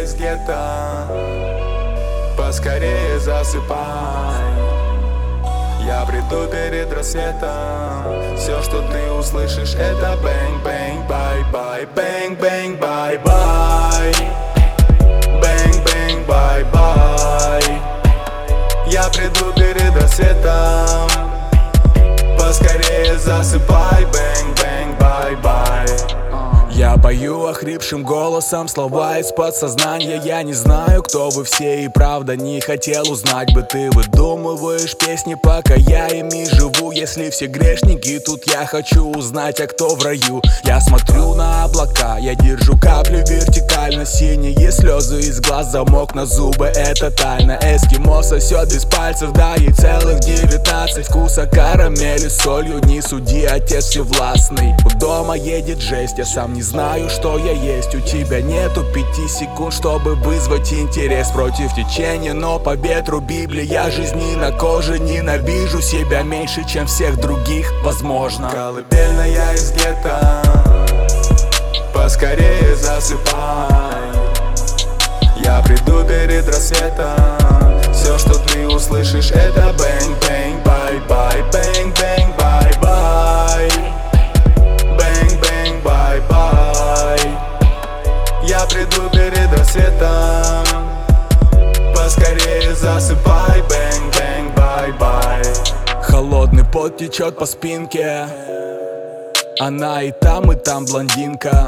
из гетто, поскорее засыпай. Я приду перед рассветом. Все, что ты услышишь, это бэнг-бэнг, бай-бай, бэнг-бэнг, бай-бай, бэнг-бэнг, бай-бай. Я приду перед рассветом, поскорее засыпай, бэнг-бэнг, бай-бай. Я пою охрипшим голосом слова из подсознания. Я не знаю, кто вы все, и правда не хотел узнать бы. Ты выдумываешь песни, пока я ими живу. Если все грешники, тут я хочу узнать, а кто в раю. Я смотрю на облака, я держу каплю вертикально. Синие слезы из глаз, замок на зубы, это тайна. Эскимо сосет без пальцев, да ей целых 19. Вкуса карамели с солью, не суди, отец всевластный. У дома едет жесть, я сам не знаю, что я есть. У тебя нету 5 секунд, чтобы вызвать интерес. Против течения, но по ветру Библия жизни на коже. Ненавижу себя меньше, чем всех других, возможно. Колыбельная из гетто, поскорее засыпай. Я приду перед рассветом. Все, что ты услышишь, это бэнг-бэнг, бай-бай, бэнг-бэнг, бай-бай, бэнг-бэнг, бай-бай. Я приду перед рассветом, поскорее засыпай, бэнг-бэнг, бай-бай. Холодный пот течет по спинке, она и там блондинка.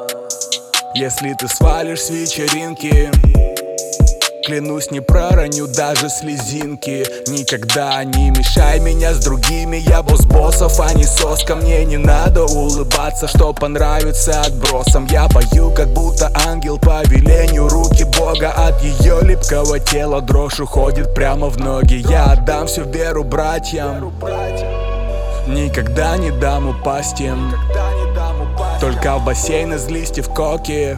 Если ты свалишь с вечеринки, клянусь, не пророню даже слезинки. Никогда не мешай меня с другими. Я босс боссов, а не соска. Мне не надо улыбаться, что понравится отбросам. Я пою, как будто ангел по велению руки Бога. От ее липкого тела дрожь уходит прямо в ноги. Я отдам всю веру братьям, никогда не дам упасть им. Только в бассейн из листьев коки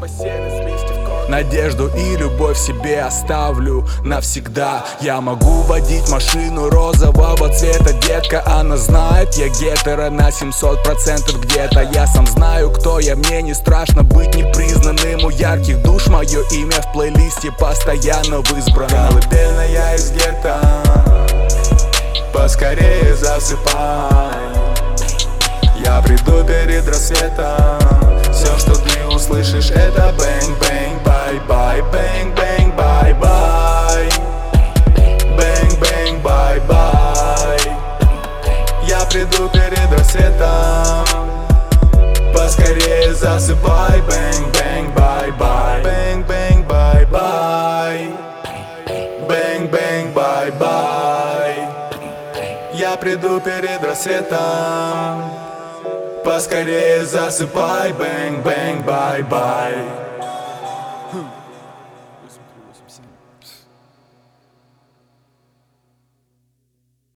надежду и любовь себе оставлю навсегда. Я могу водить машину розового цвета, детка. Она знает, я гетеро на 700% где-то. Я сам знаю, кто я, мне не страшно быть непризнанным. У ярких душ мое имя в плейлисте постоянно в избранном. Колыбельная из гетто, поскорее засыпай. Я приду перед рассветом. Все, что ты услышишь, это бэнг-бэнг, бай-бай, бэнг-бэнг, бай-бай, бэнг-бэнг, бай-бай. Я приду перед рассветом, поскорее засыпай, бэнг-бэнг, бай-бай, бэнг-бэнг, бай-бай, бэнг-бэнг, бай-бай. Я приду перед рассветом, поскорее засыпай, бэнг-бэнг, бай-бай.